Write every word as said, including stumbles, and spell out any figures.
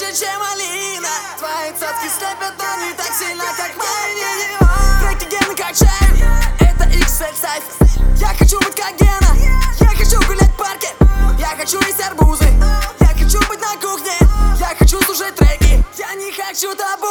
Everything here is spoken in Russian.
ярче, чем малина. Твои цацки слепят, но не так сильно, как мои неон. Треки Гены качаем, это икс эль Cypher. Я хочу быть как Гена, я хочу гулять в парке, я хочу есть арбузы, я хочу быть на кухне, я хочу слушать треки, я не хочу тобой.